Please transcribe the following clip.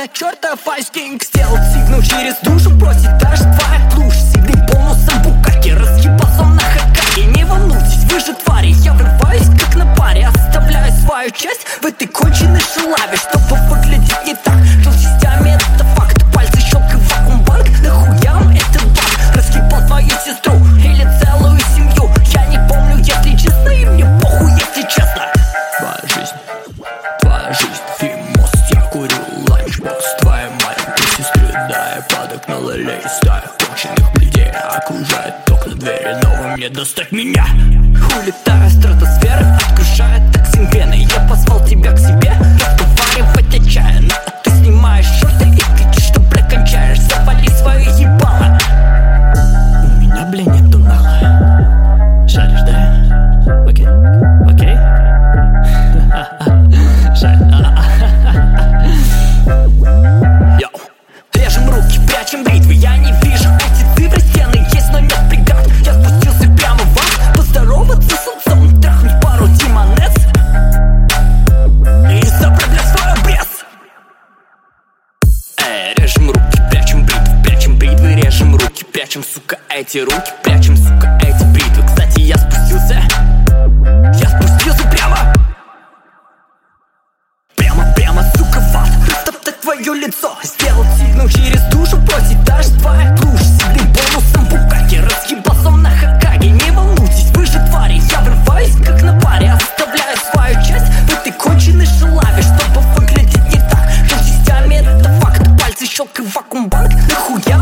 я чертов айскинг. Сделал сигнал через душу, просит даже твоя клуш. Сигнал бонусом букаки, разъебался на Хоккайдо. Не волнуйтесь, вы же твари, я врываюсь как на паре. Оставляю свою часть в этой конченой шелаве, чтобы выглядеть не так, что частями это факт. Пальцы щелкай вакуум-банк, нахуя вам этот баг? Разъебал твою сестру или целую семью, я не помню, если честно, и мне похуй, если честно. Твоя жизнь, фильм-мост, я курю ланчбокс. Твоей маленькой сестры, да, я падок на лолей. Стая конченых людей окружает окна двери, но вам не достать меня. Улетаю в стратосферы, откушаю токсин-вены. Я позвал тебя к себе, разговаривать отчаянно, а ты снимаешь шорты и кричишь, что, бля, кончаешь. Завали свое ебало. У меня, бля, нету нахуй. Шаришь, да? Окей, окей. Йоу. Режем руки, прячем бритвы. Я не вижу эти цифры, стены есть, но нет преград. Я спустился прямо в ад, поздороваться с отцом, трахнуть пару демонец и заправлять свой обрез. Режем руки, прячем бритвы, режем руки, прячем, сука, эти руки, прячем, сука, эти бритвы. Кстати, я спустился прямо, сука, в ад. Растоптать твое лицо, сделал сигнал через душу, просит даже твоя клуш. Сигнал бонусом букаки, разъебался на Хоккайдо. Не волнуйтесь, вы же твари, я врываюсь как на паре. Оставляю свою часть в этой конченой шелаве, чтобы выглядеть не так, что частями это факт. Пальцы щелкай вакуум-банк, нахуя